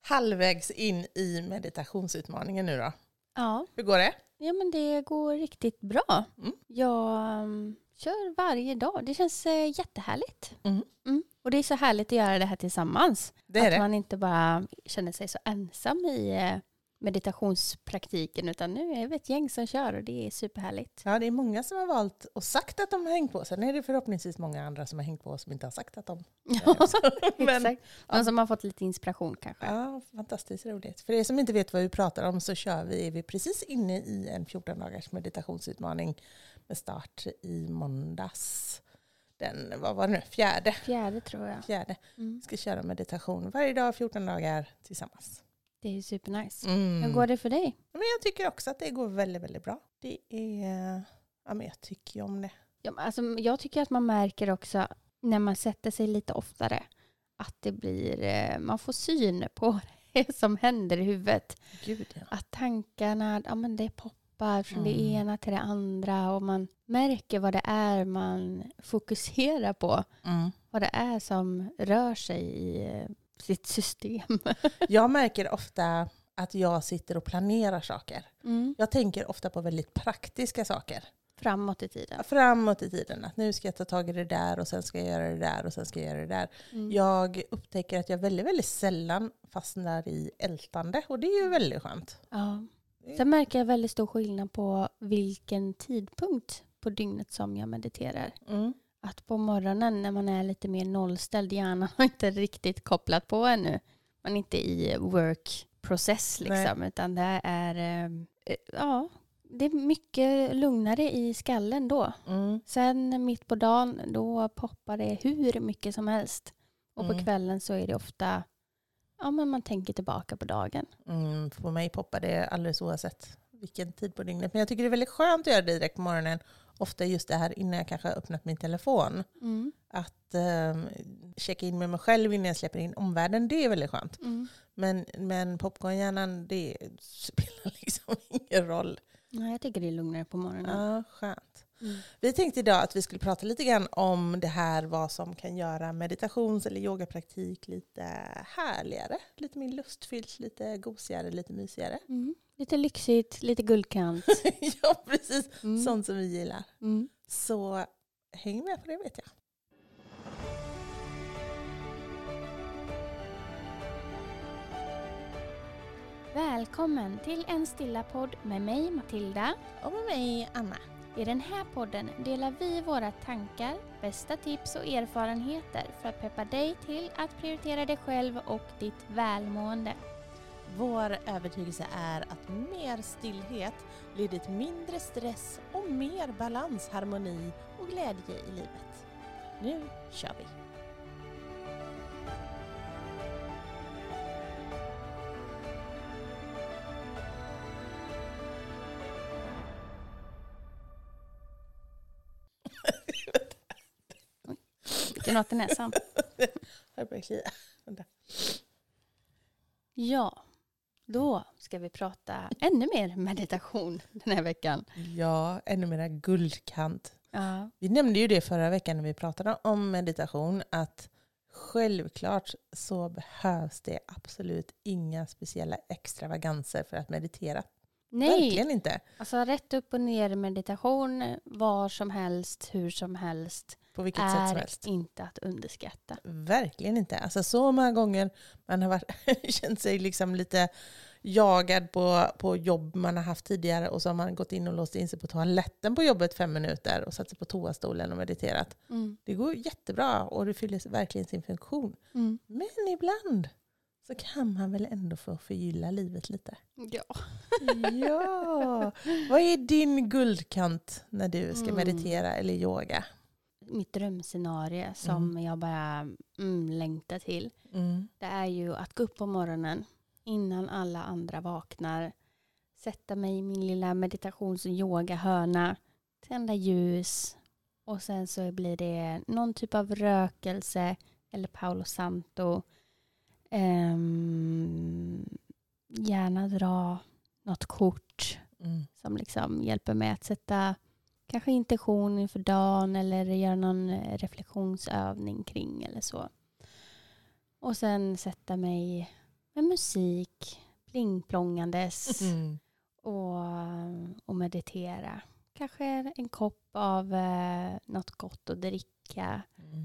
halvvägs in i meditationsutmaningen nu då. Ja. Hur går det? Ja, men det går riktigt bra. Mm. Jag kör varje dag. Det känns jättehärligt. Mm. Och det är så härligt att göra det här tillsammans. Det är att det. man inte bara känner sig så ensam i meditationspraktiken, utan nu är vi ett gäng som kör och det är superhärligt. Ja, det är många som har valt och sagt att de har hängt på. Sen är det förhoppningsvis många andra som har hängt på som inte har sagt att de Men, Exakt. De som har fått lite inspiration kanske. Ja, fantastiskt roligt. För er som inte vet vad vi pratar om så är vi precis inne i en 14-dagars meditationsutmaning med start i måndags. Vad var det nu? Fjärde tror jag. Fjärde. Ska köra meditation varje dag 14 dagar tillsammans. Det är supernice. Hur går det för dig? Men jag tycker också att det går väldigt, väldigt bra. Det är... Ja, men jag tycker ju om det. Ja, alltså, jag tycker att man märker också när man sätter sig lite oftare att det blir, man får syn på det som händer i huvudet. Gud, ja. Att tankarna, ja, men det poppar från det ena till det andra och man märker vad det är man fokuserar på. Vad det är som rör sig i sitt system. Jag märker ofta att jag sitter och planerar saker. Jag tänker ofta på väldigt praktiska saker. Framåt i tiden. Framåt i tiden. Att nu ska jag ta tag i det där och sen ska jag göra det där och sen ska jag göra det där. Jag upptäcker att jag väldigt, väldigt sällan fastnar i ältande. Och det är ju väldigt skönt. Ja. Sen märker jag väldigt stor skillnad på vilken tidpunkt på dygnet som jag mediterar. Att på morgonen när man är lite mer nollställd, hjärnan har inte riktigt kopplat på ännu. Man är inte i work-process liksom. Nej. Utan det är, det är mycket lugnare i skallen då. Sen mitt på dagen då poppar det hur mycket som helst. Och på kvällen så är det ofta, men man tänker tillbaka på dagen. På mig poppar det alldeles oavsett vilken tid på dygnet. Men jag tycker det är väldigt skönt att göra det direkt på morgonen. Ofta just det här innan jag kanske har öppnat min telefon. Att checka in med mig själv innan jag släpper in omvärlden, det är väldigt skönt. Men popcornhjärnan, det spelar liksom ingen roll. Nej, jag tycker det är lugnare på morgonen. Ja, skönt. Vi tänkte idag att vi skulle prata lite grann om det här, vad som kan göra meditations- eller yogapraktik lite härligare. Lite mer lustfyllt, lite gosigare, lite mysigare. Lite lyxigt, lite guldkant. Ja, precis. Sånt som vi gillar. Så häng med på det, vet jag. Välkommen till en stilla podd med mig Matilda och med mig Anna. I den här podden delar vi våra tankar, bästa tips och erfarenheter för att peppa dig till att prioritera dig själv och ditt välmående. Vår övertygelse är att mer stillhet leder till mindre stress och mer balans, harmoni och glädje i livet. Nu kör vi! Det är något i näsan. Jag börjar klia. Ja, då ska vi prata ännu mer meditation den här veckan. Ja, ännu mer guldkant. Ja. Vi nämnde ju det förra veckan när vi pratade om meditation, att självklart så behövs det absolut inga speciella extravaganser för att meditera. Nej, verkligen inte. Alltså rätt upp och ner meditation, var som helst, hur som helst. På vilket sätt som helst. Är inte att underskatta. Verkligen inte. Alltså så många gånger man har känt sig liksom lite jagad på jobb man har haft tidigare och så har man gått in och låst in sig på toaletten på jobbet 5 minuter och satt sig på toastolen och mediterat. Det går jättebra och det fyller verkligen sin funktion. Men ibland så kan man väl ändå få förgylla livet lite. Ja. Ja. Vad är din guldkant när du ska meditera eller yoga? Mitt drömscenario som jag bara längtar till. Det är ju att gå upp på morgonen innan alla andra vaknar. Sätta mig i min lilla meditations- och yogahörna. Tända ljus. Och sen så blir det någon typ av rökelse. Eller Palo Santo. Gärna dra något kort. Som liksom hjälper mig att sätta kanske intention inför dagen. Eller göra någon reflektionsövning kring eller så. Och sen sätta mig med musik, plingplångandes och meditera. Kanske en kopp av något gott att dricka.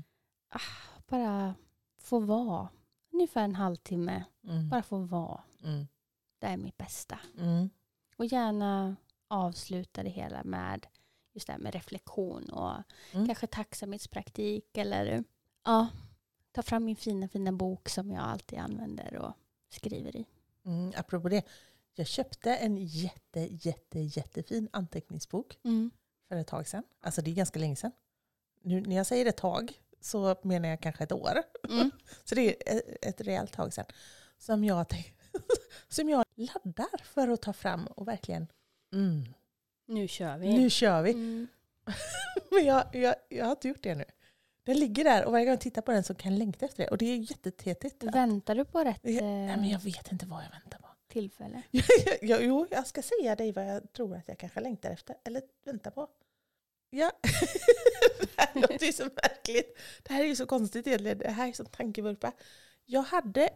Bara få vara. Ungefär en halvtimme. Bara få vara. Det är mitt bästa. Och gärna avsluta det hela med just det här med reflektion och kanske tacksamhetspraktik eller ta fram min fina bok som jag alltid använder och skriver i. Apropå det, jag köpte en jättefin anteckningsbok för ett tag sedan. Alltså det är ganska länge sedan. Nu när jag säger ett tag så menar jag kanske ett år. Så det är ett rejält tag sedan som jag laddar för att ta fram och verkligen Nu kör vi. Men jag har inte gjort det nu. Den ligger där och varje gång jag tittar på den så kan jag längta efter det. Och det är jättetetigt. Väntar du på rätt men jag vet inte vad jag väntar på. Tillfälle? Jo, jag ska säga dig vad jag tror att jag kanske längtar efter. Eller väntar på. Ja. Det här låter ju så märkligt. Det här är ju så konstigt egentligen. Det här är så tankevurpa. Jag hade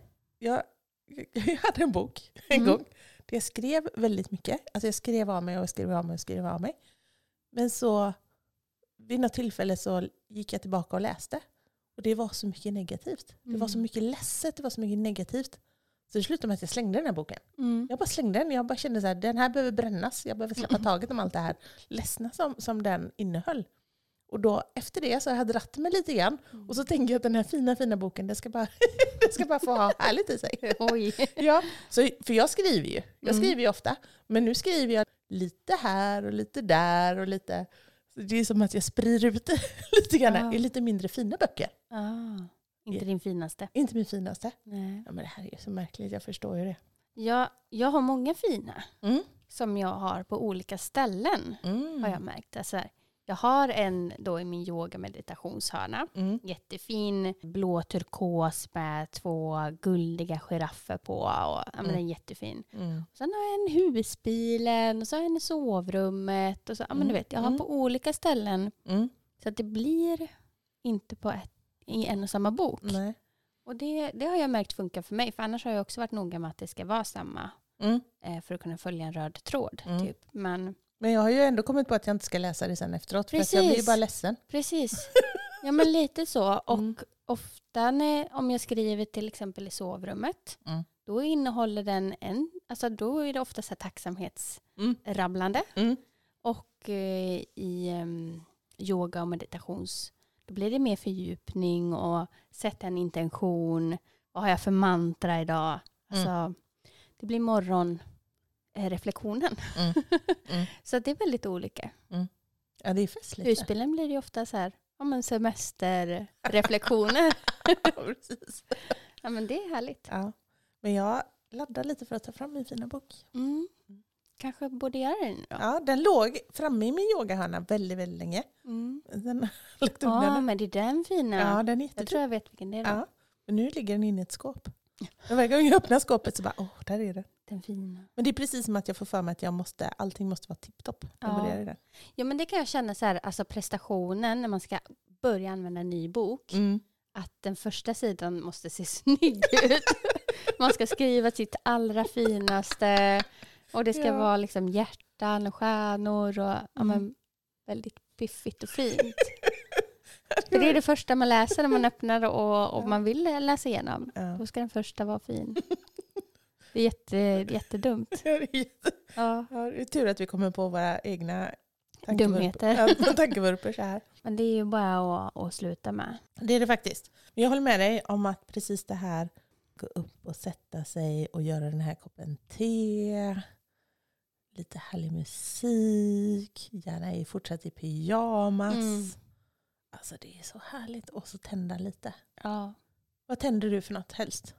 en bok en gång. Där jag skrev väldigt mycket. Alltså jag skrev av mig. Men så vid något tillfälle så gick jag tillbaka och läste. Och det var så mycket negativt. Det var så mycket ledset, det var så mycket negativt. Så det slutade med att jag slängde den här boken. Jag bara slängde den. Jag bara kände så här, den här behöver brännas. Jag behöver släppa taget om allt det här ledsna som den innehöll. Och då efter det så har jag dratt mig lite grann. Och så tänker jag att den här fina boken, det ska bara få ha härligt i sig. Oj. Ja, för jag skriver ju. Jag skriver ju ofta. Men nu skriver jag lite här och lite där och lite. Det är som att jag sprider ut lite grann i lite mindre fina böcker. Inte din finaste. Inte min finaste. Nej. Ja, men det här är så märkligt, jag förstår ju det. Jag har många fina som jag har på olika ställen har jag märkt. Alltså, jag har en då i min yoga meditationshörna. Jättefin blå turkos med 2 guldiga giraffer på. Och, den är jättefin. Och sen har jag en husbilen och så har jag en i sovrummet. Och så, du vet, jag har på olika ställen. Så att det blir inte i en och samma bok. Nej. Och det har jag märkt funkar för mig. För annars har jag också varit noga med att det ska vara samma. För att kunna följa en röd tråd. Typ. Men jag har ju ändå kommit på att jag inte ska läsa det sen efteråt. Precis. För att jag blir bara ledsen. Precis. Ja, men lite så. Och ofta om jag skriver till exempel i sovrummet. Då innehåller den då är det ofta så här tacksamhetsrabblande. Och i yoga och meditations. Då blir det mer fördjupning och sätta en intention. Vad har jag för mantra idag? Alltså, det blir morgonreflektionen. Så det är väldigt olika. Ja, det är festligt. Husbilen blir det ofta så här, semesterreflektioner. Precis. Ja, men det är härligt. Ja. Men jag laddar lite för att ta fram min fina bok. Kanske borde göra det nu då. Ja, den låg framme i min yogahörna väldigt, väldigt länge. Men det är den fina. Ja, den är jag tror jag vet vilken det är. Ja, men nu ligger den inne i ett skåp. Och varje gång jag öppnar skåpet så bara, där är den. Den fina. Men det är precis som att jag får för mig att allting måste vara tipptopp. Ja, men det kan jag känna så här, alltså prestationen när man ska börja använda en ny bok. Att den första sidan måste se snygg ut. Man ska skriva sitt allra finaste. Och det ska vara liksom hjärtan och stjärnor och väldigt piffigt och fint. För det är det första man läser när man öppnar och man vill läsa igenom. Då ska den första vara fin. Det är jättedumt. Ja, det är tur att vi kommer på våra egna dumheter. Så här. Men det är ju bara att sluta med. Det är det faktiskt. Men jag håller med dig om att precis det här, gå upp och sätta sig och göra den här koppen te. Lite härlig musik. Gärna fortsätta i pyjamas. Alltså det är så härligt. Och så tända lite. Ja. Vad tänder du för något helst?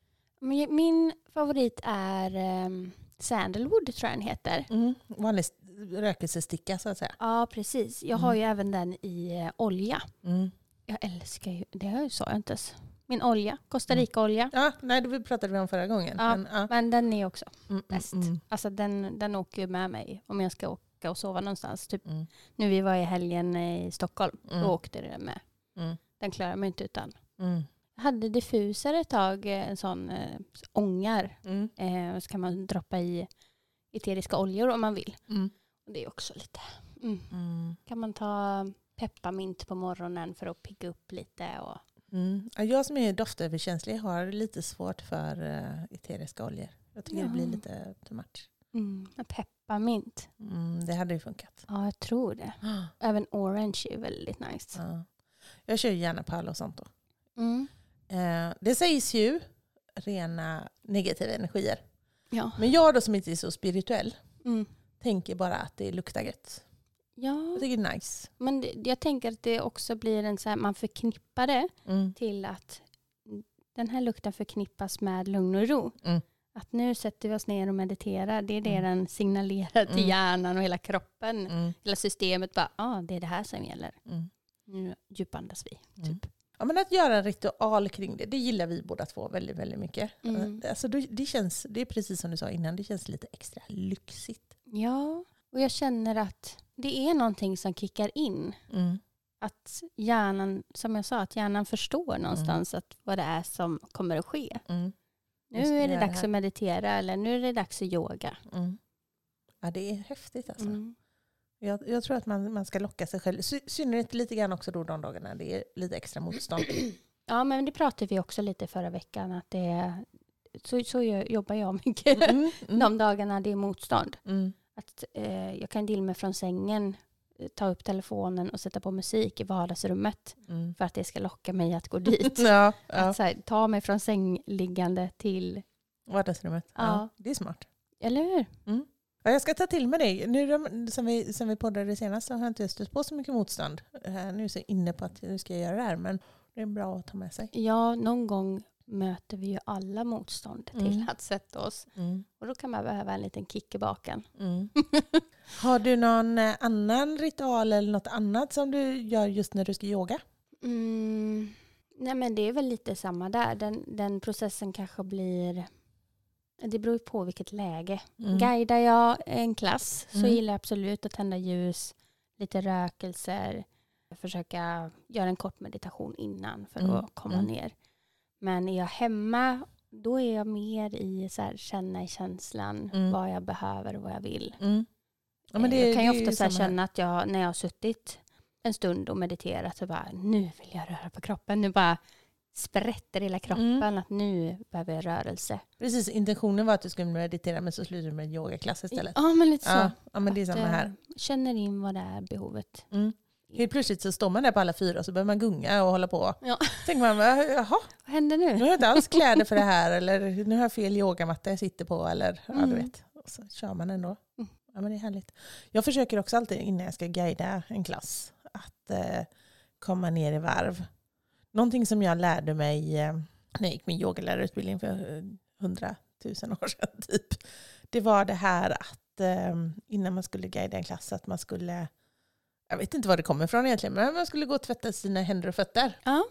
Min favorit är Sandalwood, tror jag den heter. Vanlig rökelsesticka så att säga. Ja, precis. Jag har ju även den i olja. Jag älskar ju, det sa jag inte ens. Min olja, Costa Rica-olja. Ja, nej, det pratade vi om förra gången. Ja, men den är också bäst. Alltså den åker ju med mig om jag ska åka och sova någonstans. Typ nu vi var i helgen i Stockholm, då åkte den med. Den klarar mig inte utan. hade diffuser ett tag, en sån ångar. Så kan man droppa i eteriska oljor om man vill. Och det är också lite... Kan man ta pepparmint på morgonen för att pigga upp lite. Och... Jag som är doftöverkänslig har lite svårt för eteriska oljor. Jag tycker det blir lite too much. Pepparmint. Det hade ju funkat. Ja, jag tror det. Även orange är väldigt nice. Ja. Jag kör gärna Palo Santo. Det sägs ju rena negativa energier. Ja. Men jag då som inte är så spirituell tänker bara att det luktar gött. Ja. Jag tycker det är nice. Men jag tänker att det också blir en så här, man förknippar det till att den här lukten förknippas med lugn och ro. Att nu sätter vi oss ner och mediterar. Det är det den signalerar till hjärnan och hela kroppen. Hela systemet bara, det är det här som gäller. Nu djupandas vi, typ. Ja, men att göra en ritual kring det gillar vi båda två väldigt, väldigt mycket. Alltså, det är precis som du sa innan, det känns lite extra lyxigt. Ja, och jag känner att det är någonting som kickar in. Att hjärnan, som jag sa, att hjärnan förstår någonstans att vad det är som kommer att ske. Nu är det dags att meditera eller nu är det dags att yoga. Ja, det är häftigt alltså. Jag tror att man ska locka sig själv. Synnerhet lite grann också då de dagarna det är lite extra motstånd. Ja, men det pratade vi också lite förra veckan. Att det är, så jobbar jag mycket de dagarna det är motstånd. Att jag kan dela mig från sängen, ta upp telefonen och sätta på musik i vardagsrummet. För att det ska locka mig att gå dit. Att så här, ta mig från sängliggande till vardagsrummet. Ja, det är smart. Eller hur? Ja, jag ska ta till med dig. Nu som vi poddade senast så har jag inte stött på så mycket motstånd. Nu är jag inne på att nu ska jag göra det här. Men det är bra att ta med sig. Ja, någon gång möter vi ju alla motstånd till att sätta oss. Och då kan man behöva en liten kick i baken. Har du någon annan ritual eller något annat som du gör just när du ska yoga? Nej, men det är väl lite samma där. Den processen kanske blir... Det beror på vilket läge. Guidar jag en klass så gillar jag absolut att tända ljus, lite rökelser, försöka göra en kort meditation innan för att komma ner. Men är jag hemma, då är jag mer i så här, känna i känslan vad jag behöver och vad jag vill. Ja, men jag kan ju ofta så här, känna att när jag har suttit en stund och mediterat så bara, nu vill jag röra på kroppen. Nu bara sprätter hela kroppen att nu behöver jag rörelse. Precis, intentionen var att du skulle meditera men så slutar du med en yogaklass istället. Ja, men lite så. Ja, men det är samma här. Känner in vad det är behovet. Helt plötsligt så står man där på alla fyra och så börjar man gunga och hålla på. Ja. Tänker man, jaha, vad händer nu? Nu har jag inte alls kläder för det här eller nu har jag fel yogamatta jag sitter på eller ja, du vet. Och så kör man ändå. Ja, men det är härligt. Jag försöker också alltid innan jag ska guida en klass att komma ner i varv. Någonting som jag lärde mig när jag gick min yogalärarutbildning för 100 000 år sedan typ. Det var det här att innan man skulle guida en klass att man skulle, jag vet inte var det kommer ifrån egentligen, men man skulle gå och tvätta sina händer och fötter. Ja.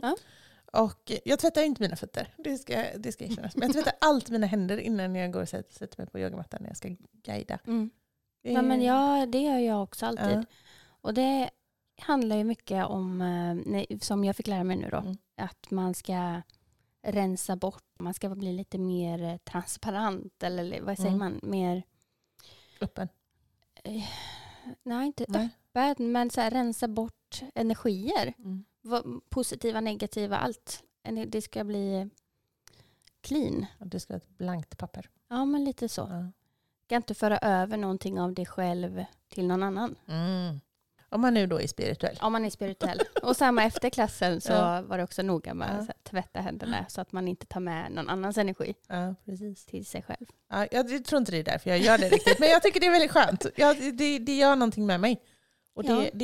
Och jag tvättar inte mina fötter, det ska erkännas. Men jag tvättar allt mina händer innan jag går och sätter mig på yogamattan när jag ska guida. Ja, men det gör jag också alltid. Och det handlar ju mycket om, som jag fick lära mig nu då, att man ska rensa bort, man ska bli lite mer transparent eller vad säger man, mer öppen. Nej, inte öppen, men så här, rensa bort energier. Positiva, negativa, allt. Det ska bli clean. Det ska vara ett blankt papper. Ja, men lite så. Ja. Kan inte föra över någonting av dig själv till någon annan. Om man nu då är spirituell. Om man är spirituell. Och samma efter klassen så var det också noga med att tvätta händerna så att man inte tar med någon annans energi till sig själv. Ja, jag tror inte det är därför jag gör det riktigt. Men jag tycker det är väldigt skönt. Det gör någonting med mig. Och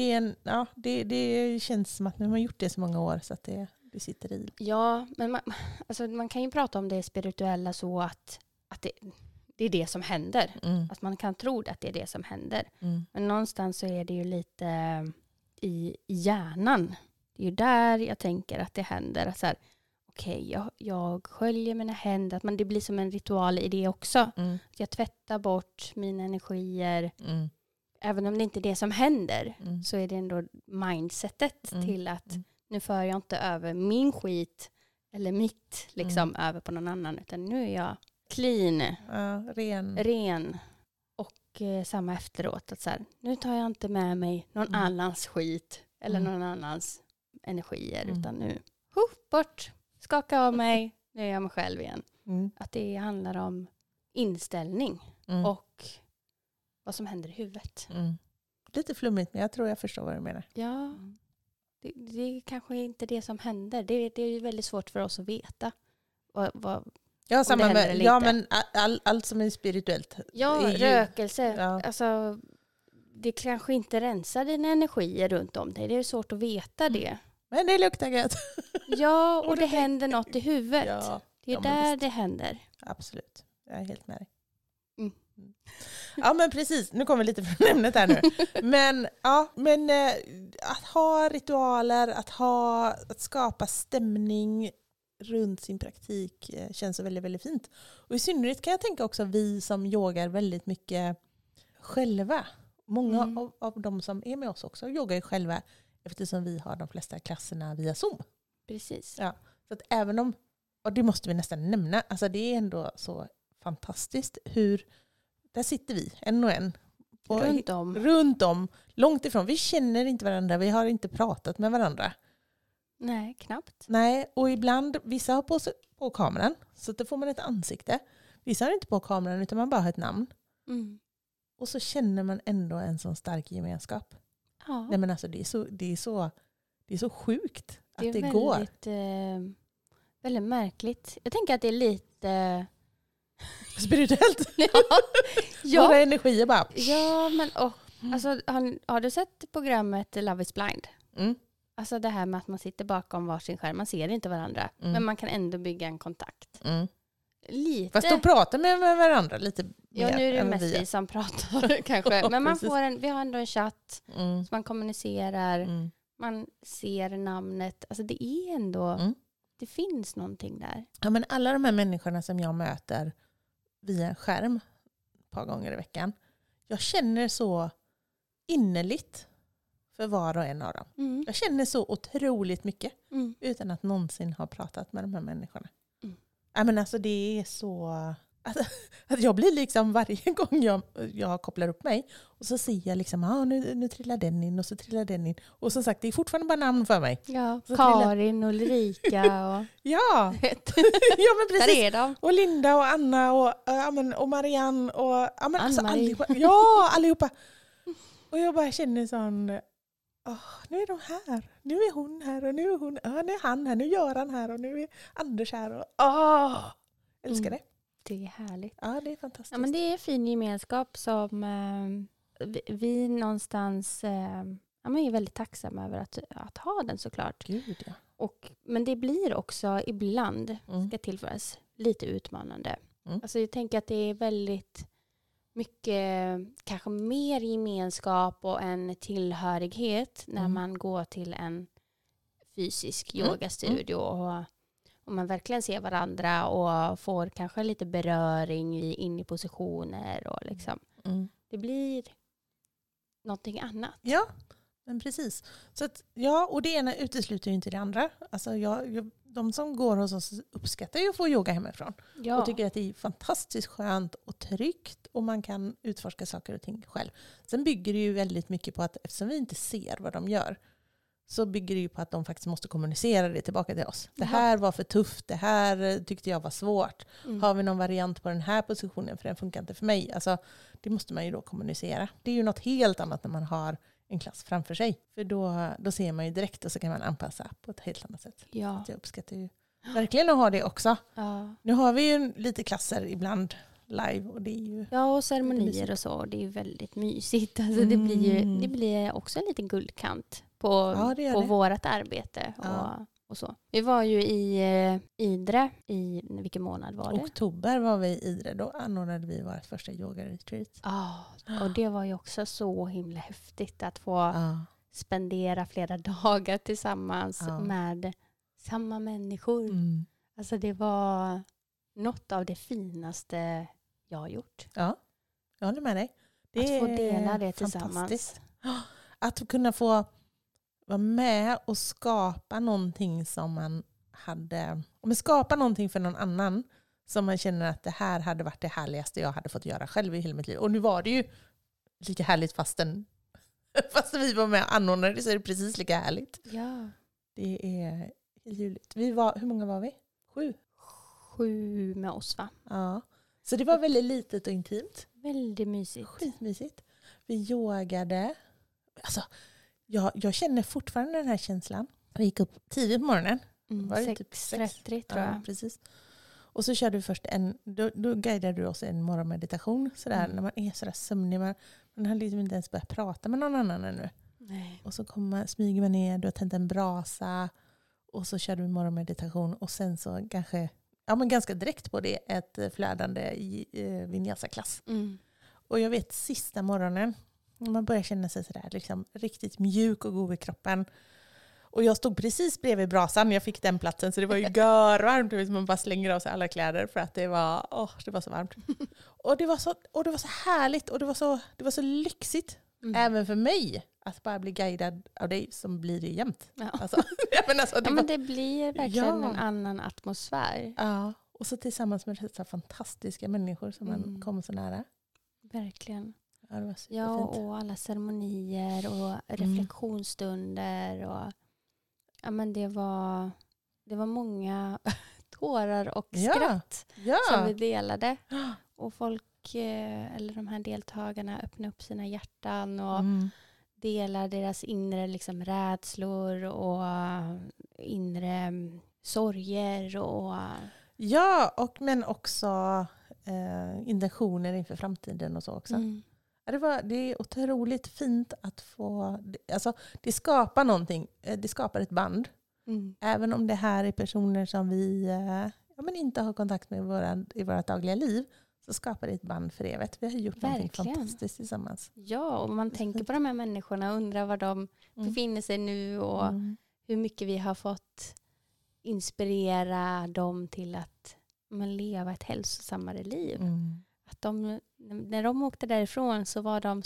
det känns som att nu har man gjort det så många år så att det sitter i. Ja, men man kan ju prata om det spirituella så att det är det som händer. Att man kan tro att det är det som händer. Men någonstans så är det ju lite i hjärnan. Det är ju där jag tänker att det händer. Att så här, okej, jag sköljer mina händer. Att det blir som en ritual i det också. Att jag tvättar bort mina energier. Även om det inte är det som händer så är det ändå mindsetet till att nu för jag inte över min skit eller mitt liksom över på någon annan. Utan nu är jag clean. Ren. Och samma efteråt. Att så här, nu tar jag inte med mig någon annans skit. Eller någon annans energier. Utan nu, bort. Skaka av mig. Nu är jag mig själv igen. Att det handlar om inställning. Och vad som händer i huvudet. Lite flummigt, men jag tror jag förstår vad du menar. Ja. Det är kanske inte det som händer. Det är ju väldigt svårt för oss att veta. Ja, samma med, men allt som är spirituellt. Ja, är rökelse. Ja. Alltså, det kanske inte rensar dina energier runt om dig. Det är svårt att veta det. Men det luktar gött. Ja, och det händer något i huvudet. Ja, det är där det händer. Absolut. Jag är helt med dig. Ja, men precis. Nu kommer vi lite från ämnet här nu. Men att ha ritualer, att skapa stämning runt sin praktik känns så väldigt, väldigt fint. Och i synnerhet kan jag tänka också vi som yogar väldigt mycket själva. Många av de som är med oss också yogar ju själva eftersom vi har de flesta klasserna via Zoom. Precis. Ja, så att även om, och det måste vi nästan nämna, alltså det är ändå så fantastiskt hur, där sitter vi en och en. Runt om, långt ifrån. Vi känner inte varandra, vi har inte pratat med varandra. Nej, knappt. Nej, och ibland, vissa har på kameran, så att då får man ett ansikte. Vissa har inte på kameran utan man bara har ett namn. Och så känner man ändå en sån stark gemenskap. Ja. Nej, men alltså det är så sjukt att det går. Det är väldigt märkligt. Jag tänker att det är lite spirituellt. Ja. Våra energier bara. Ja, men alltså, har du sett programmet Love is blind? Alltså det här med att man sitter bakom varsin skärm. Man ser inte varandra. Men man kan ändå bygga en kontakt. Lite. Fast då pratar med varandra lite mer. Ja, nu är det mest vi som pratar kanske. Men vi har ändå en chatt. Så man kommunicerar. Man ser namnet. Alltså det är ändå... Det finns någonting där. Ja, men alla de här människorna som jag möter via en skärm ett par gånger i veckan. Jag känner så innerligt för var och en av dem. Jag känner så otroligt mycket utan att någonsin ha pratat med de här människorna. Ja, men alltså det är så... Att jag blir liksom varje gång jag kopplar upp mig och så ser jag liksom nu trillar den in och så trillar den in. Och som sagt, det är fortfarande bara namn för mig. Ja, Karin och Ulrika och... Ja. Ja, men precis. Där är de. Och Linda och Anna och Marianne och alltså allihopa. Ja, allihopa. Och jag bara känner sån... nu är de här. Nu är hon här och nu är hon. Nu är han här. Nu gör han här och nu är Anders här. Och, älskar det. Det är härligt. Ja, det är fantastiskt. Ja, men det är fin gemenskap som vi någonstans är väldigt tacksamma över att ha den såklart. Gud, ja. Men det blir också ibland, ska tillföras, lite utmanande. Alltså jag tänker att det är väldigt mycket, kanske mer gemenskap och en tillhörighet när man går till en fysisk yogastudio och man verkligen ser varandra och får kanske lite beröring in i positioner och liksom. Det blir någonting annat. Ja, men precis. Så att, ja, och det ena utesluter ju inte det andra. Alltså de som går hos oss uppskattar ju att få yoga hemifrån. Ja. Och tycker att det är fantastiskt skönt och tryggt och man kan utforska saker och ting själv. Sen bygger det ju väldigt mycket på att eftersom vi inte ser vad de gör så bygger det ju på att de faktiskt måste kommunicera det tillbaka till oss. Det här var för tufft, det här tyckte jag var svårt. Har vi någon variant på den här positionen för den funkar inte för mig? Alltså, det måste man ju då kommunicera. Det är ju något helt annat när man har en klass framför sig. För då ser man ju direkt och så kan man anpassa på ett helt annat sätt. Ja. Jag uppskattar ju verkligen att ha det också. Ja. Nu har vi ju lite klasser ibland live och det är ju... Ja, och ceremonier och så. Det är ju väldigt mysigt. Alltså det blir också en liten guldkant på vårt arbete och så. Vi var ju i Idre vilken månad var det? Oktober var vi i Idre. Då anordnade vi vårt första yoga-retreat. Och det var ju också så himla häftigt att få spendera flera dagar tillsammans med samma människor. Alltså det var något av det finaste jag har gjort. Ja, jag håller med dig. Att få dela det tillsammans. Att kunna få vara med och skapa någonting som man skapa någonting för någon annan som man känner att det här hade varit det härligaste jag hade fått göra själv i hela mitt liv. Och nu var det ju lika härligt fast vi var med och anordnade det, så är det precis lika härligt. Ja. Det är ljuvligt. Hur många var vi? 7? 7 med oss, va? Ja. Så det var väldigt litet och intimt. Väldigt mysigt. Skitmysigt. Vi yogade. Alltså, jag känner fortfarande den här känslan. Vi gick upp tidigt på morgonen. Var det 6:30 tror jag. Ja, precis. Och så körde vi först då guidade du oss en morgonmeditation. Sådär, när man är sådär sömnig. Man har liksom inte ens börjat prata med någon annan ännu. Nej. Och så smyger man ner, du har tänt en brasa. Och så körde vi morgonmeditation. Och sen så kanske, ganska direkt på det, ett flödande vinyasa-klass. Och jag vet sista morgonen, man börjar känna sig sådär liksom riktigt mjuk och god i kroppen. Och jag stod precis bredvid brasan, jag fick den platsen, så det var ju görvarmt. Man bara slänger av sig alla kläder för att det var så varmt. Och det var så härligt och det var så lyxigt. Även för mig att bara bli guidad av dig, som blir det jämt. Ja. Alltså, men det blir verkligen en annan atmosfär. Ja, och så tillsammans med dessa fantastiska människor som man kom så nära. Verkligen. Ja, det var superfint. Ja, och alla ceremonier och reflektionsstunder. Och, ja, men det var många tårar och skratt som vi delade. Och folk, eller de här deltagarna, öppnade upp sina hjärtan och delar deras inre liksom rädslor och inre sorger. Men också intentioner inför framtiden och så också. Det är otroligt fint att få, alltså det skapar någonting, det skapar ett band. Även om det här är personer som vi inte har kontakt med i våra dagliga liv, så skapar det ett band för evigt. Vi har gjort någonting fantastiskt tillsammans. Ja, och man tänker på de här människorna och undrar var de befinner sig nu och hur mycket vi har fått inspirera dem till att leva ett hälsosammare liv. Att när de åkte därifrån så var de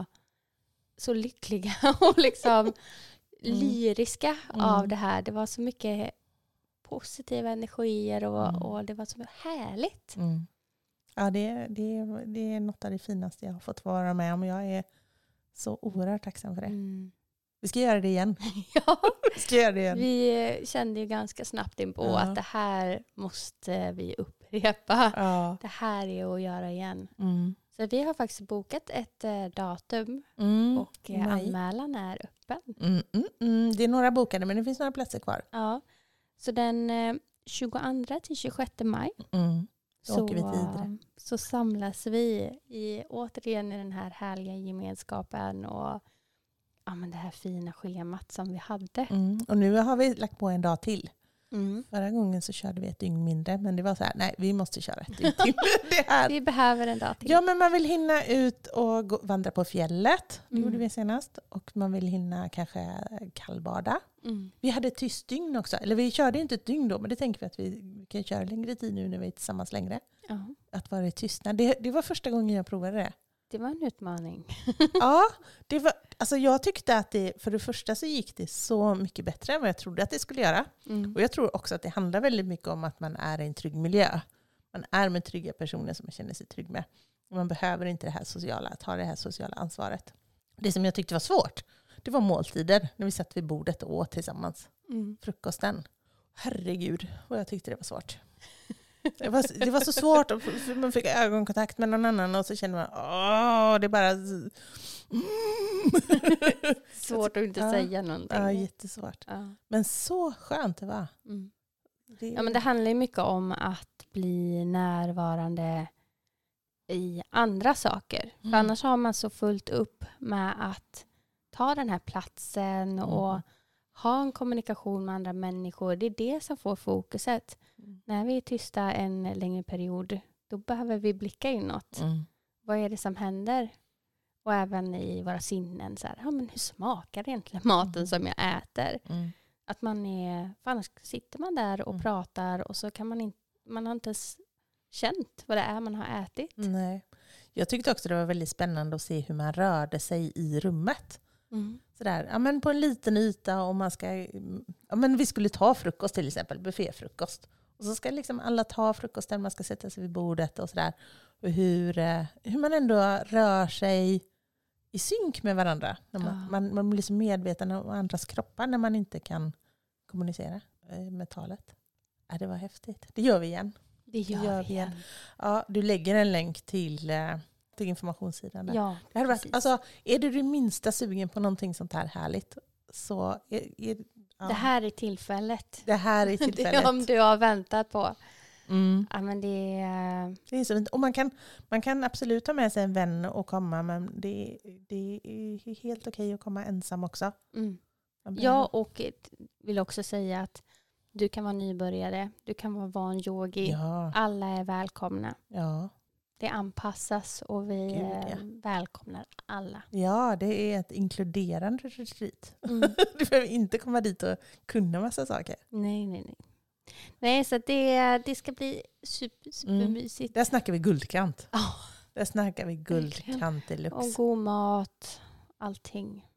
så lyckliga och liksom lyriska av det här. Det var så mycket positiva energier och det var så härligt. Ja, det är något av det finaste jag har fått vara med om. Jag är så oerhört tacksam för det. Vi ska göra det igen. Ja, vi ska göra det igen. Vi kände ju ganska snabbt in på att det här måste vi upprepa. Ja. Det här är att göra igen. Så vi har faktiskt bokat ett datum och anmälan är öppen. Det är några bokade, men det finns några platser kvar. Ja, så den 22 till 26 maj så åker vi vidare. Så samlas vi återigen i den här härliga gemenskapen och det här fina schemat som vi hade. Och nu har vi lagt på en dag till. Förra gången så körde vi ett dygn mindre, men det var så här, nej, vi måste köra ett dygn till. Det här. Vi behöver en dag till. Ja, men man vill hinna ut och vandra på fjället. Det gjorde vi senast. Och man vill hinna kanske kallbada. Vi hade ett tyst dygn också. Eller vi körde inte ett dygn då, men det tänker vi att vi kan köra längre tid nu när vi är tillsammans längre. Att vara i tystnad. Det var första gången jag provade det. Det var en utmaning. Ja, jag tyckte att för det första så gick det så mycket bättre än vad jag trodde att det skulle göra. Och jag tror också att det handlar väldigt mycket om att man är i en trygg miljö. Man är med trygga personer som man känner sig trygg med. Och man behöver inte ta det här sociala ansvaret. Det som jag tyckte var svårt, det var måltider. När vi satt vid bordet och åt tillsammans. Frukosten. Herregud, vad jag tyckte det var svårt. Det var så svårt. Man fick ögonkontakt med någon annan och så kände man det är bara svårt att inte säga någonting. Ja, jättesvårt. Ja. Men så skönt det var. Men det handlar ju mycket om att bli närvarande i andra saker. För annars har man så fullt upp med att ta den här platsen och ha en kommunikation med andra människor. Det är det som får fokuset. När vi är tysta en längre period, då behöver vi blicka inåt. Vad är det som händer? Och även i våra sinnen. Så här, men hur smakar egentligen maten som jag äter? Att för annars sitter man där och pratar och så kan man har inte känt vad det är man har ätit. Nej. Jag tyckte också det var väldigt spännande att se hur man rörde sig i rummet. Sådär. Ja, men på en liten yta och man ska... Ja, men vi skulle ta frukost till exempel, bufféfrukost. Och så ska liksom alla ta frukosten, man ska sätta sig vid bordet och sådär. Och hur man ändå rör sig i synk med varandra. När man blir så medveten om andras kroppar när man inte kan kommunicera med talet. Ja, det var häftigt. Det gör vi igen. Det gör vi igen. Ja, du lägger en länk till informationssidan där. Ja, det hade varit, alltså, är du det minsta sugen på någonting sånt här härligt så det här är tillfället. Det här är tillfället. Det om du har väntat på. Ja, men det är så fint. Och man kan absolut ta med sig en vän och komma, men det är helt okej att komma ensam också. Ja, och vill också säga att du kan vara nybörjare, du kan vara van yogi. Ja. Alla är välkomna. Ja. Det anpassas och vi välkomnar alla. Ja, det är ett inkluderande retreat. Du behöver inte komma dit och kunna massa saker. Nej. Nej, så det ska bli supermysigt. Där snackar vi guldkant. Där snackar vi guldkant deluxe. Och god mat, allting.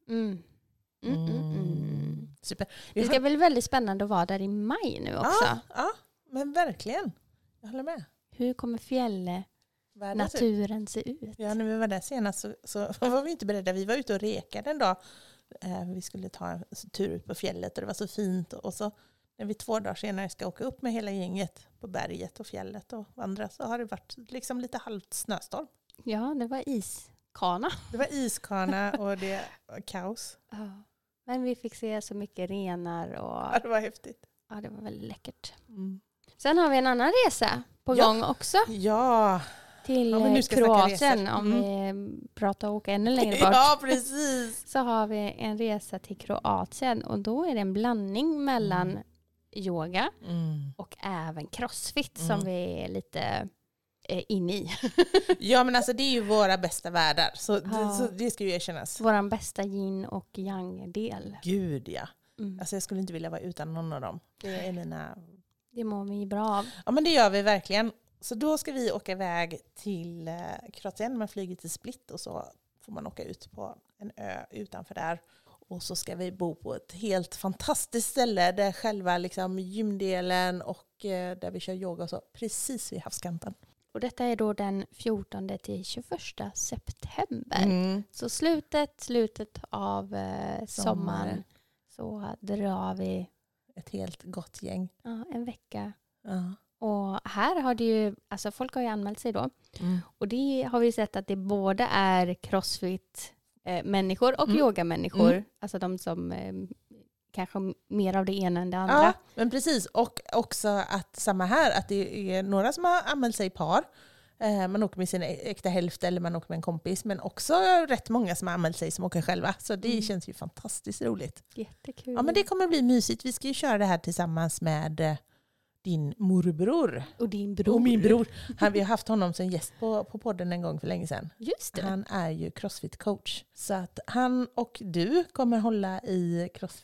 Super. Det ska bli väldigt spännande att vara där i maj nu också. Ja, men verkligen. Jag håller med. Hur kommer naturen se ut? Ja, när vi var där senast så var vi inte beredda. Vi var ute och rekade en dag. Vi skulle ta en tur ut på fjället och det var så fint. Och så när vi 2 dagar senare ska åka upp med hela gänget på berget och fjället och vandra så har det varit liksom lite halvt snöstorm. Ja, det var iskana. Det var iskana och det var kaos. Ja. Men vi fick se så mycket renar. Ja, det var häftigt. Ja, det var väldigt läckert. Sen har vi en annan resa på gång också. Ja. Till Kroatien, om vi pratar och åka ännu längre bort. Ja, precis. Så har vi en resa till Kroatien och då är det en blandning mellan yoga och även crossfit som vi är lite inne i. Ja, men alltså det är ju våra bästa världar. Så det ska ju erkännas. Våran bästa yin och yang-del. Gud, ja. Alltså jag skulle inte vilja vara utan någon av dem. Det är mina... Det mår vi bra av. Ja, men det gör vi verkligen. Så då ska vi åka iväg till Kroatien. Man flyger till Split och så får man åka ut på en ö utanför där. Och så ska vi bo på ett helt fantastiskt ställe där själva liksom gymdelen och där vi kör yoga och så precis vid havskanten. Och detta är då den 14 till 21 september. Så slutet av sommaren så drar vi ett helt gott gäng. Ja, en vecka. Ja. Och här har det ju, alltså folk har ju anmält sig då. Och det har vi sett att det både är crossfit-människor och yoga-människor. Alltså de som kanske mer av det ena än det andra. Ja, men precis. Och också att samma här, att det är några som har anmält sig i par. Man åker med sin äkta hälft eller man åker med en kompis. Men också rätt många som har anmält sig som åker själva. Så det känns ju fantastiskt roligt. Jättekul. Ja, men det kommer bli mysigt. Vi ska ju köra det här tillsammans med din morbror. Och din bror. Och min bror. Vi har haft honom som gäst på podden en gång för länge sedan. Just det. Han är ju crossfit-coach. Så att han och du kommer hålla i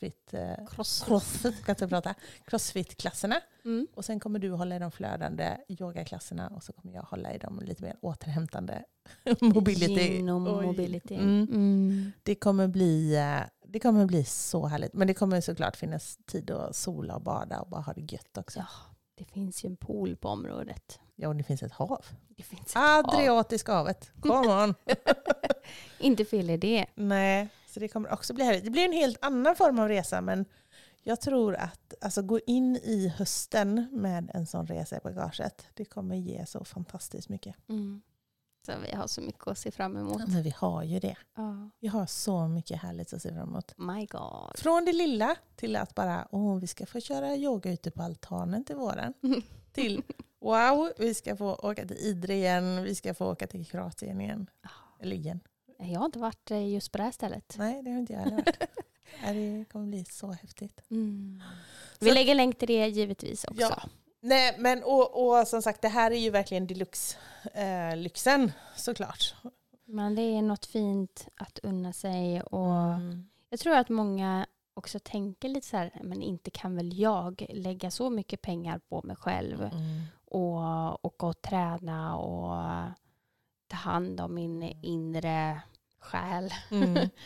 crossfit-klasserna. Och sen kommer du hålla i de flödande yogaklasserna. Och så kommer jag hålla i de lite mer återhämtande mobility. Mobility. Det kommer bli så härligt. Men det kommer såklart finnas tid att sola och bada och bara ha det gött också. Ja, det finns ju en pool på området. Ja, och det finns ett hav. Det finns Adriatiska havet. Come on. Inte fel i det. Nej, så det kommer också bli härligt. Det blir en helt annan form av resa, men jag tror att alltså, gå in i hösten med en sån resa i bagaget, det kommer ge så fantastiskt mycket. Så vi har så mycket att se fram emot. Ja, men vi har ju det. Ja. Vi har så mycket härligt att se fram emot. My God. Från det lilla till att bara, vi ska få köra yoga ute på altanen till våren. Till, wow, vi ska få åka till Idre igen. Vi ska få åka till Kroatien igen. Eller igen. Jag har inte varit just på det här stället. Nej, det har inte jag heller varit. Det kommer bli så häftigt. Vi lägger länk till det givetvis också. Ja. Nej, men och som sagt, det här är ju verkligen deluxe-lyxen såklart. Men det är något fint att unna sig. Och jag tror att många också tänker lite så här, men inte kan väl jag lägga så mycket pengar på mig själv och gå och träna och ta hand om min inre själ.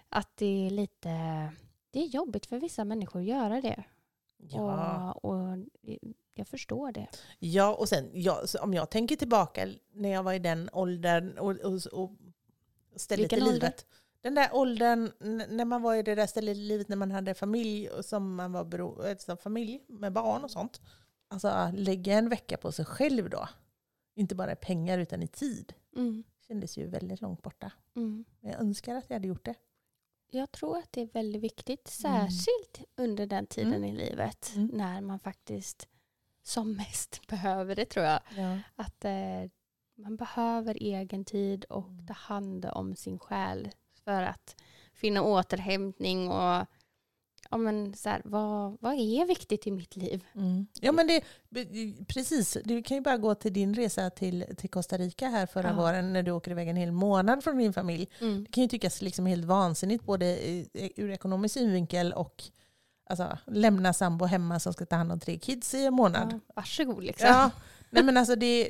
att det är jobbigt för vissa människor att göra det. Ja. Och jag förstår det. Ja, och sen om jag tänker tillbaka när jag var i den åldern och stället i livet. Den där åldern när man var i det där stället i livet när man hade familj och som man var familj med barn och sånt. Alltså lägga en vecka på sig själv då. Inte bara i pengar utan i tid. Kändes ju väldigt långt borta. Men jag önskar att jag hade gjort det. Jag tror att det är väldigt viktigt. Särskilt under den tiden i livet. När man faktiskt som mest behöver det, tror jag. Ja. Att man behöver egen tid och ta hand om sin själ. För att finna återhämtning och så här, vad är viktigt i mitt liv? Ja, men precis. Du kan ju bara gå till din resa till Costa Rica här förra våren när du åker iväg en hel månad från din familj. Det kan ju tyckas liksom helt vansinnigt både ur ekonomisk synvinkel och alltså, lämna sambo hemma som ska ta hand om 3 kids i en månad. Ja, varsågod liksom. Ja, nej men alltså det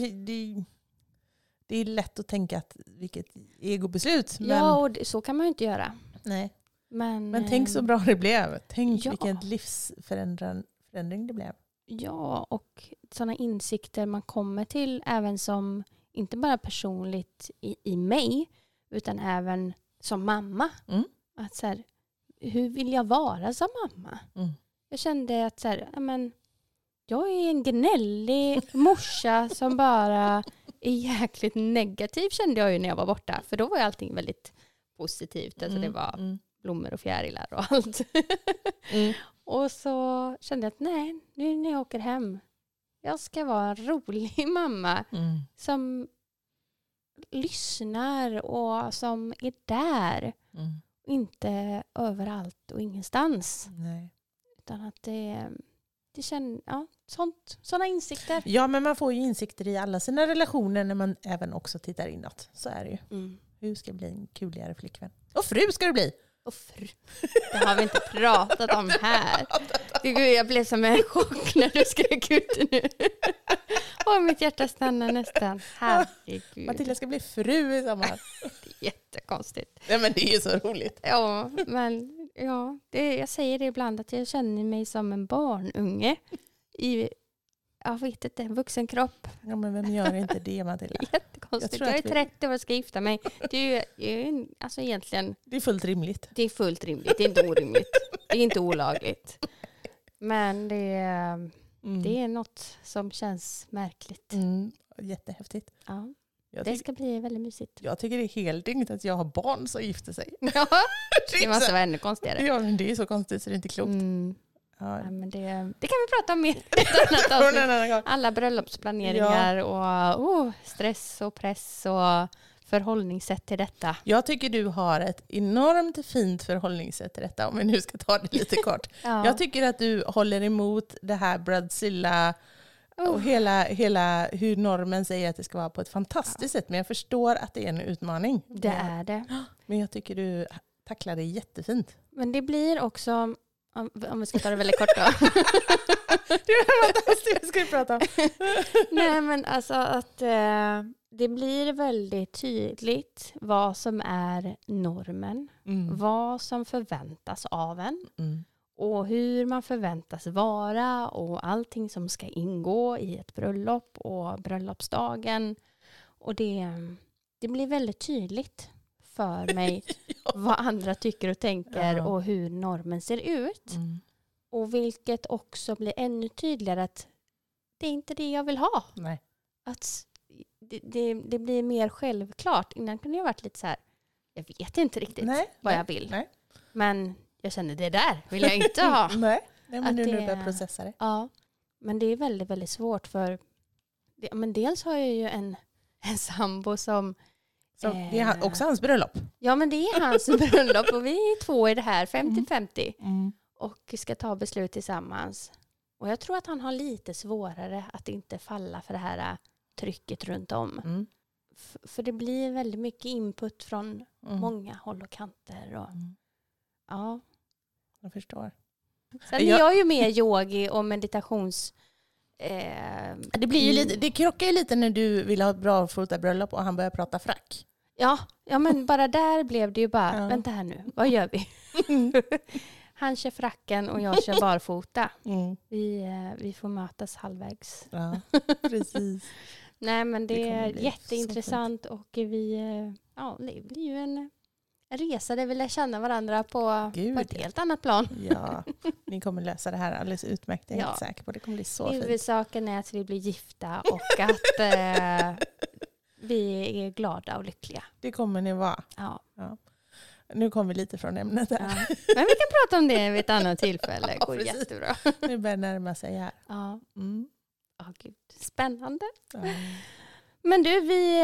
är lätt att tänka att vilket egobeslut. Men... Ja, och så kan man ju inte göra. Nej. Men tänk så bra det blev. Tänk vilken livsförändring det blev. Ja, och sådana insikter man kommer till även som, inte bara personligt i mig, utan även som mamma. Att så här, hur vill jag vara som mamma? Jag kände att så här, jag är en gnällig morsa som bara är jäkligt negativ, kände jag ju när jag var borta. För då var ju allting väldigt positivt. Alltså det var blommor och fjärilar och allt. Och så kände jag att nej, nu när jag åker hem, jag ska vara en rolig mamma som lyssnar och som är där. Inte överallt och ingenstans. Nej. Utan att det känns, sådana insikter. Ja, men man får ju insikter i alla sina relationer när man även också tittar inåt. Så är det ju. Hur ska bli en kuligare flickvän? Och fru ska du bli! Och fru. Det har vi inte pratat om här. Jag blev som en chock när du skrek ut det nu. Mitt hjärta stannar nästan. Herregud. Matilda ska bli fru i sommar. Det är jättekonstigt. Ja, men det är ju så roligt. Ja, men jag säger det ibland att jag känner mig som en barnunge i, jag vet inte, en vuxen kropp. Ja, men vem gör inte det, Matilda? Jättekonstigt. Jag är 30 år och ska gifta mig. Det är alltså egentligen... Det är fullt rimligt. Det är fullt rimligt. Det är inte orimligt. Det är inte olagligt. Men det är något som känns märkligt. Jättehäftigt. Ja. Det ska bli väldigt mysigt. Jag tycker det är helt dyggt att jag har barn som gifter sig. Ja, det måste vara ännu konstigare. Ja, men det är så konstigt så det är inte klokt. Ja. Ja, men det kan vi prata om mer i alla bröllopsplaneringar och stress och press och förhållningssätt till detta. Jag tycker du har ett enormt fint förhållningssätt till detta, om vi nu ska ta det lite kort. Ja. Jag tycker att du håller emot det här Bradzilla och hela hur normen säger att det ska vara på ett fantastiskt sätt. Men jag förstår att det är en utmaning. Det är det. Men jag tycker du tacklar det jättefint. Men det blir också... Om vi ska ta det väldigt kort då. Det är fantastiskt, vi ska prata om. Nej, men alltså att det blir väldigt tydligt vad som är normen. Vad som förväntas av en. Och hur man förväntas vara. Och allting som ska ingå i ett bröllop och bröllopsdagen. Och det blir väldigt tydligt för mig vad andra tycker och tänker och hur normen ser ut. Och vilket också blir ännu tydligare att det är inte det jag vill ha. Nej. Att det blir mer självklart. Innan kunde jag varit lite så här, jag vet inte riktigt vad jag vill. Nej. Men jag känner det där vill jag inte ha. Nej, men nu när du börjar processa det. Ja, men det är väldigt, väldigt svårt för men dels har jag ju en sambo som det är också hans bröllop. Ja, men det är hans bröllop och vi är 2 i det här, 50-50. Och ska ta beslut tillsammans. Och jag tror att han har lite svårare att inte falla för det här trycket runt om. För det blir väldigt mycket input från många håll och kanter. Och, ja. Jag förstår. Sen är jag ju mer yogi och meditations... Det krockar ju lite när du vill ha ett bra fotabröllop och han börjar prata frack. Ja, men bara där blev det ju bara, vänta här nu, vad gör vi? Han kör fracken och jag kör barfota. Vi får mötas halvvägs. Ja, precis. Nej, men det är jätteintressant och det blir ju en resa där vi lär känna varandra på ett helt annat plan. Ja, ni kommer lösa det här alldeles utmärkt. Jag är helt säker på. Det kommer bli så fint. Huvudsaken är att vi blir gifta och att vi är glada och lyckliga. Det kommer ni vara. Ja. Nu kommer vi lite från ämnet här. Ja. Men vi kan prata om det vid ett annat tillfälle. Det går jättebra. Nu börjar närma sig här. Ja. Gud. Spännande. Ja. Men du, vi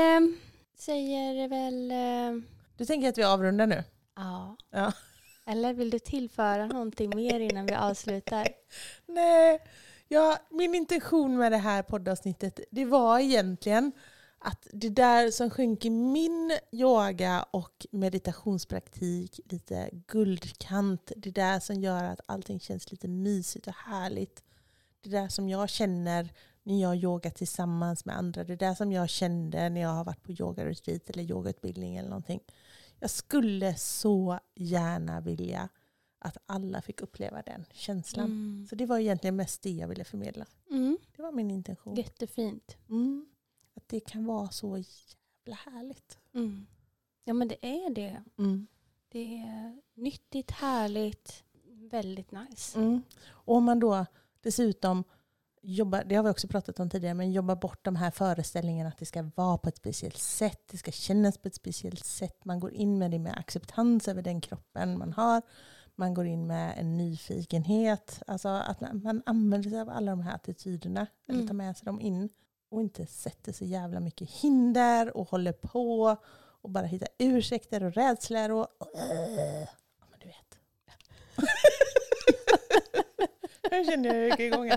säger väl... Du tänker att vi avrundar nu? Ja. Eller vill du tillföra någonting mer innan vi avslutar? Nej, min intention med det här poddavsnittet, det var egentligen att det där som skänker min yoga och meditationspraktik lite guldkant, det där som gör att allting känns lite mysigt och härligt, det där som jag känner när jag yogar tillsammans med andra, det där som jag kände när jag har varit på yogaretreat eller yogautbildning eller någonting. Jag skulle så gärna vilja att alla fick uppleva den känslan. Så det var egentligen mest det jag ville förmedla. Det var min intention. Jättefint. Att det kan vara så jävla härligt. Ja, men det är det. Det är nyttigt, härligt, väldigt nice. Och om man då dessutom jobbar, det har vi också pratat om tidigare, men jobbar bort de här föreställningarna att det ska vara på ett speciellt sätt, det ska kännas på ett speciellt sätt. Man går in med det med acceptans över den kroppen man har. Man går in med en nyfikenhet. Alltså att man använder sig av alla de här attityderna. Eller tar med sig dem in. Och inte sätter så jävla mycket hinder och håller på. Och bara hittar ursäkter och rädslor. Och ja, men du vet. Jag känner hur jag gick igång.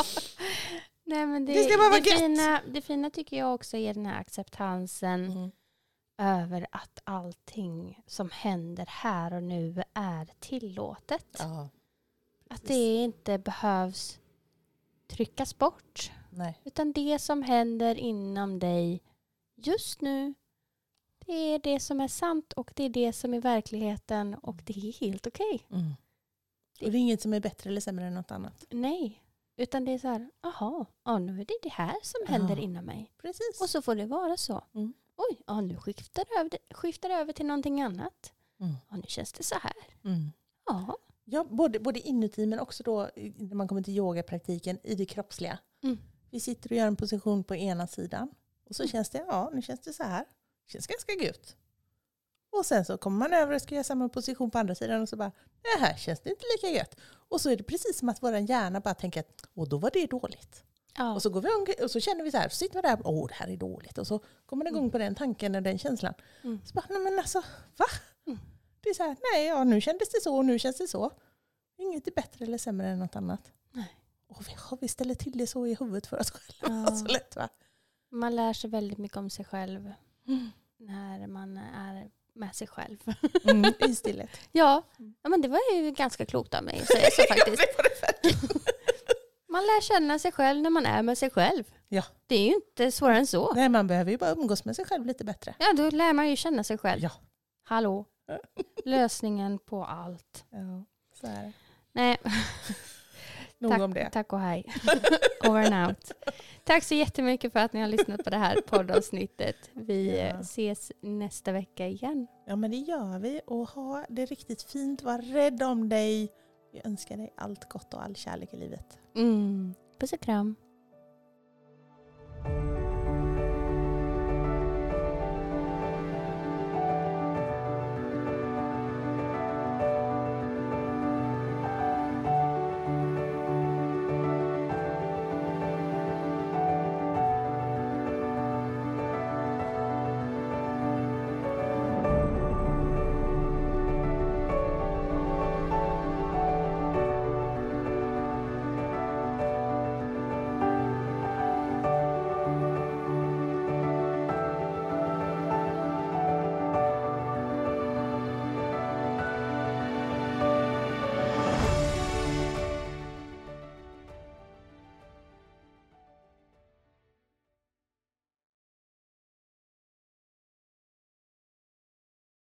Nej, men det ska bara vara det fina tycker jag också är den här acceptansen över att allting som händer här och nu är tillåtet. Ja, att det inte behövs tryckas bort. Nej. Utan det som händer inom dig just nu, det är det som är sant och det är det som är verkligheten och det är helt okej. Och det är inget som är bättre eller sämre än något annat. Nej, utan det är så här, nu är det här som händer inom mig. Precis. Och så får det vara så. Oj, nu skiftar det över till någonting annat. Nu känns det så här. Ja, både inuti men också då när man kommer till yogapraktiken i det kroppsliga. Vi sitter och gör en position på ena sidan. Och så känns det, nu känns det så här. Det känns ganska gött. Och sen så kommer man över och ska göra samma position på andra sidan och så bara, det här känns det inte lika gött. Och så är det precis som att vår hjärna bara tänker att, då var det dåligt. Och så går vi och så känner vi så här, så sitter vi där, det här är dåligt. Och så kommer det igång på den tanken och den känslan. Så bara, nej men alltså, va? Det är så här, nu kändes det så och nu känns det så. Inget är bättre eller sämre än något annat. Nej. Och vi ställer till det så i huvudet för oss själva. Så lätt, va? Man lär sig väldigt mycket om sig själv när man är med sig själv. I stillhet. Ja, men det var ju ganska klokt av mig att säga så faktiskt. Man lär känna sig själv när man är med sig själv. Ja. Det är ju inte svårare än så. Nej, man behöver ju bara umgås med sig själv lite bättre. Ja, då lär man ju känna sig själv. Ja. Hallå. Lösningen på allt. Ja, så är det. Nej. Nog om det. Tack och hej. Over and out. Tack så jättemycket för att ni har lyssnat på det här poddavsnittet. Vi ses nästa vecka igen. Ja, men det gör vi. Och ha det riktigt fint. Var rädd om dig. Vi önskar dig allt gott och all kärlek i livet. Puss och kram.